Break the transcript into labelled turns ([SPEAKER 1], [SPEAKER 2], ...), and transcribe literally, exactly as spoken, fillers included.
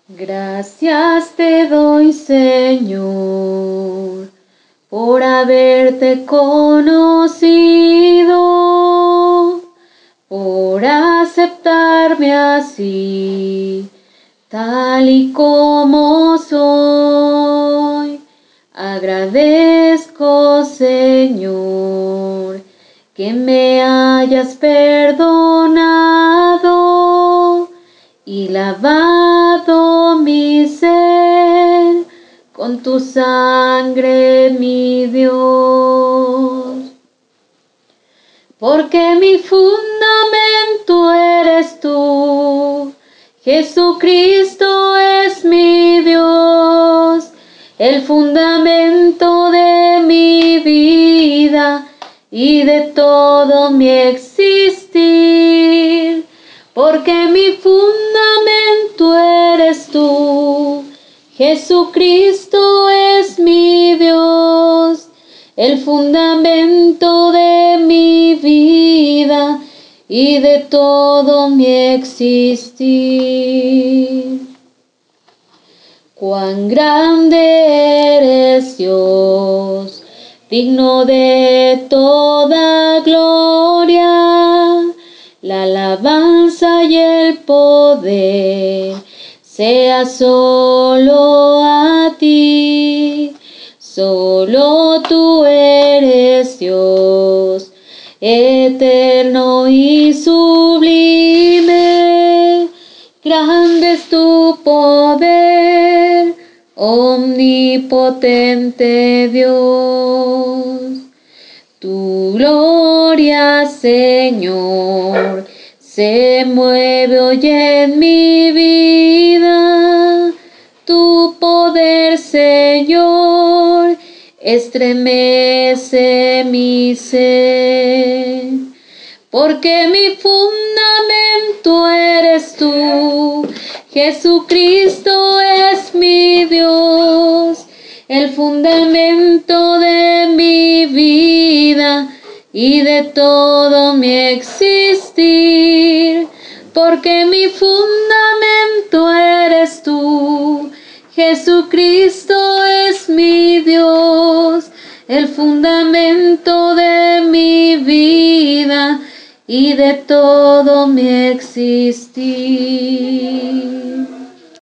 [SPEAKER 1] Gracias te doy, Señor, por haberte conocido, por aceptarme así, tal y como soy. Agradezco, Señor, que me hayas perdonado y lavado mi ser con tu sangre, mi Dios. Porque mi fundamento eres tú, Jesucristo es mi Dios, el fundamento de mi vida y de todo mi existir. Porque mi fundamento eres tú, Jesucristo es mi Dios, el fundamento de mi vida y de todo mi existir. Cuán grande eres, Dios, digno de toda gloria, la alabanza y el poder sea solo a ti. Solo tú eres Dios, eterno y sublime. Grande es tu poder, omnipotente Dios. Tu gloria, Señor, se mueve hoy en mi vida. Tu poder, Señor, estremece mi ser. Porque mi fundamento eres tú, Jesucristo es mi Dios, el fundamento de mi vida y de todo mi existir. Porque mi fundamento eres tú, Jesucristo es mi Dios, el fundamento de mi vida y de todo mi existir.